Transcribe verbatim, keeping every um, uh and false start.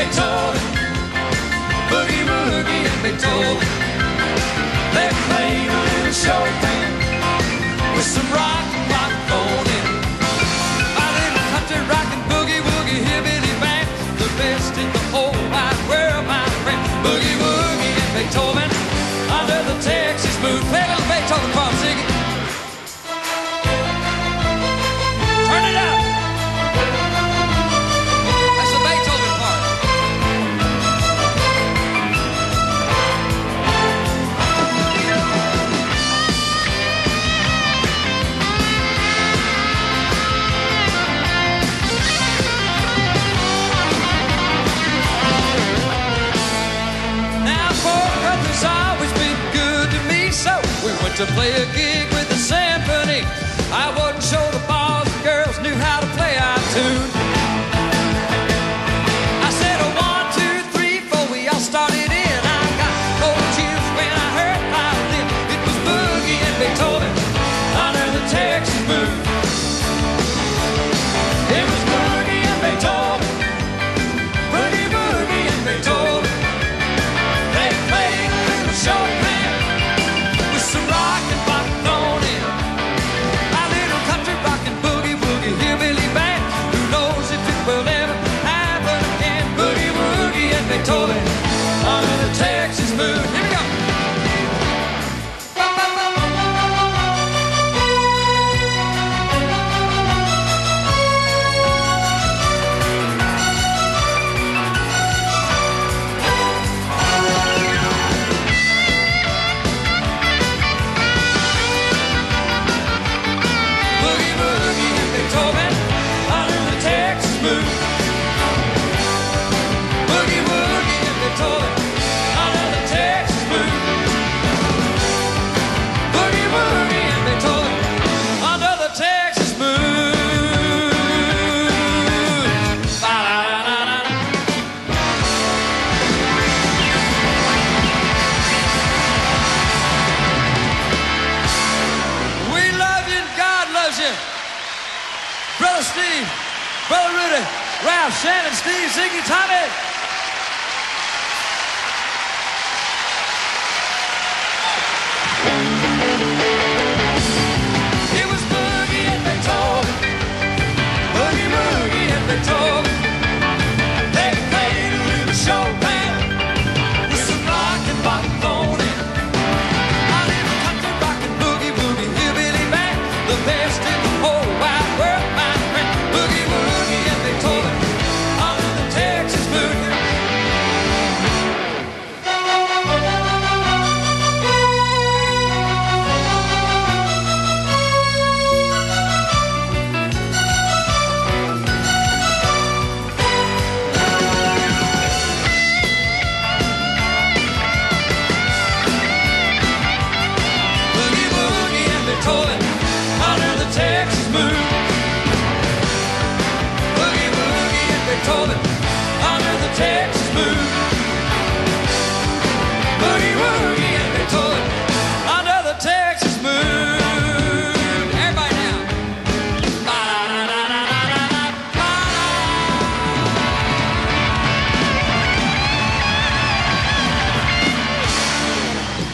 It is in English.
Beethoven, boogie woogie and Beethoven. They played a little Chopin with some rock and rock thrown in. My little country rockin' boogie woogie hillbilly band, the best in the whole wide world, my friend. Boogie woogie and Beethoven under the Texas moon. Play a little Beethoven for 'em, Ziggy. Turn it up. That's the Beethoven part. Now, Fort Brother's always been good to me, so we went to play a gig with the symphony. I wasn't sure the boys and girls knew how to play our tune. I said a one, two, three, four, we all started in. I got cold chills when I heard my then. It was boogie and Beethoven under the Texas moon. It was boogie and Beethoven, boogie boogie and Beethoven. They played a little Chopin with some rock and rock thrown in. My little country rockin' boogie woogie hillbilly band. Who knows if it will ever happen again? Boogie woogie and Beethoven under the Texas moon. Here we go. Boogie woogie and Beethoven under the Texas moon. Boogie woogie and Beethoven under the Texas moon. Boogie woogie and Beethoven under the Texas moon. Ba-da-da-da-da. We love you and God loves you. Brother Steve, Brother Rudy, Ralph, Shannon, Steve, Ziggy, Tommy.